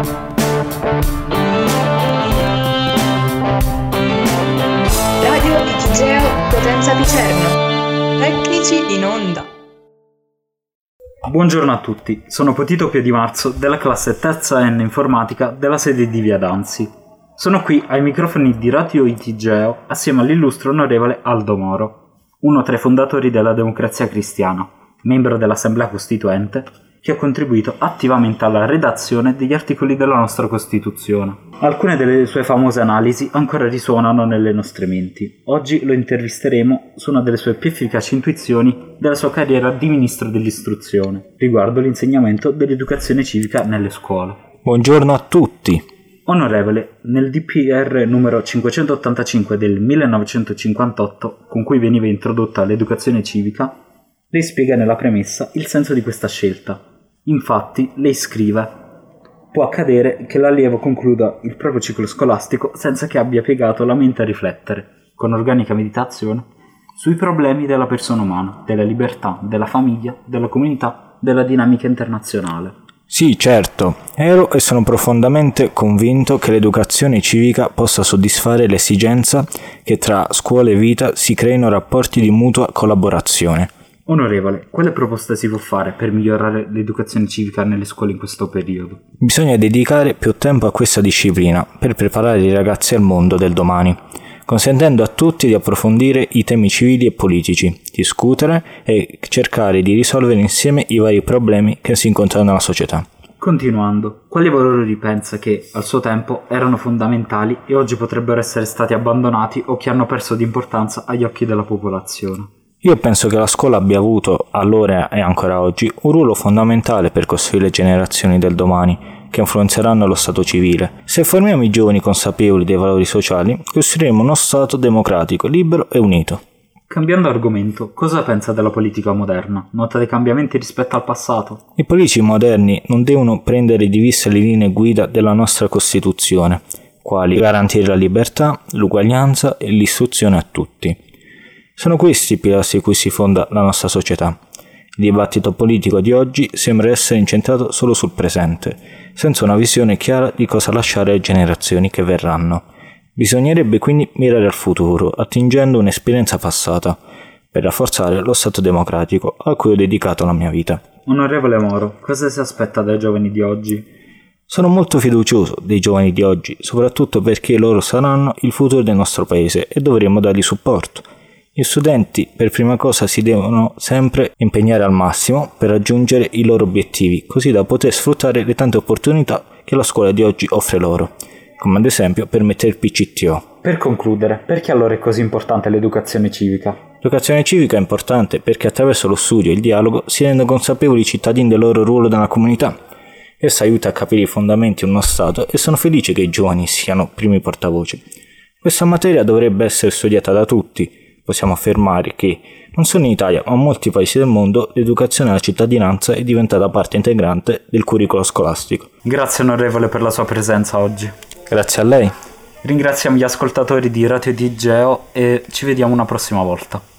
Radio Igeo Potenza Picerno. Tecnici in onda. Buongiorno a tutti, sono Potito Piedimarzo della classe terza N Informatica della sede di Via Danzi. Sono qui ai microfoni di Radio Igeo assieme all'illustre onorevole Aldo Moro, uno tra i fondatori della Democrazia Cristiana, membro dell'Assemblea Costituente, che ha contribuito attivamente alla redazione degli articoli della nostra Costituzione. Alcune delle sue famose analisi ancora risuonano nelle nostre menti. Oggi lo intervisteremo su una delle sue più efficaci intuizioni della sua carriera di Ministro dell'Istruzione, riguardo l'insegnamento dell'educazione civica nelle scuole. Buongiorno a tutti. Onorevole, nel DPR numero 585 del 1958, con cui veniva introdotta l'educazione civica, lei spiega nella premessa il senso di questa scelta. Infatti, lei scrive: può accadere che l'allievo concluda il proprio ciclo scolastico senza che abbia piegato la mente a riflettere, con organica meditazione, sui problemi della persona umana, della libertà, della famiglia, della comunità, della dinamica internazionale. Sì, certo, ero e sono profondamente convinto che l'educazione civica possa soddisfare l'esigenza che tra scuola e vita si creino rapporti di mutua collaborazione. Onorevole, quale proposta si può fare per migliorare l'educazione civica nelle scuole in questo periodo? Bisogna dedicare più tempo a questa disciplina per preparare i ragazzi al mondo del domani, consentendo a tutti di approfondire i temi civili e politici, discutere e cercare di risolvere insieme i vari problemi che si incontrano nella società. Continuando, quali valori pensa che, al suo tempo, erano fondamentali e oggi potrebbero essere stati abbandonati o che hanno perso di importanza agli occhi della popolazione? Io penso che la scuola abbia avuto, allora e ancora oggi, un ruolo fondamentale per costruire le generazioni del domani, che influenzeranno lo Stato civile. Se formiamo i giovani consapevoli dei valori sociali, costruiremo uno Stato democratico, libero e unito. Cambiando argomento, cosa pensa della politica moderna? Nota dei cambiamenti rispetto al passato? I politici moderni non devono prendere di vista le linee guida della nostra Costituzione, quali garantire la libertà, l'uguaglianza e l'istruzione a tutti. Sono questi i pilastri su cui si fonda la nostra società. Il dibattito politico di oggi sembra essere incentrato solo sul presente, senza una visione chiara di cosa lasciare alle generazioni che verranno. Bisognerebbe quindi mirare al futuro, attingendo un'esperienza passata, per rafforzare lo Stato democratico a cui ho dedicato la mia vita. Onorevole Moro, cosa si aspetta dai giovani di oggi? Sono molto fiducioso dei giovani di oggi, soprattutto perché loro saranno il futuro del nostro paese e dovremo dargli supporto. Gli studenti per prima cosa si devono sempre impegnare al massimo per raggiungere i loro obiettivi, così da poter sfruttare le tante opportunità che la scuola di oggi offre loro, come ad esempio permettere il PCTO. Per concludere, perché allora è così importante l'educazione civica? L'educazione civica è importante perché attraverso lo studio e il dialogo si rendono consapevoli i cittadini del loro ruolo nella comunità. Essa aiuta a capire i fondamenti di uno Stato e sono felice che i giovani siano primi portavoce. Questa materia dovrebbe essere studiata da tutti. Possiamo affermare che, non solo in Italia, ma in molti paesi del mondo, l'educazione alla cittadinanza è diventata parte integrante del curriculum scolastico. Grazie onorevole per la sua presenza oggi. Grazie a lei. Ringraziamo gli ascoltatori di Radio Igeo e ci vediamo una prossima volta.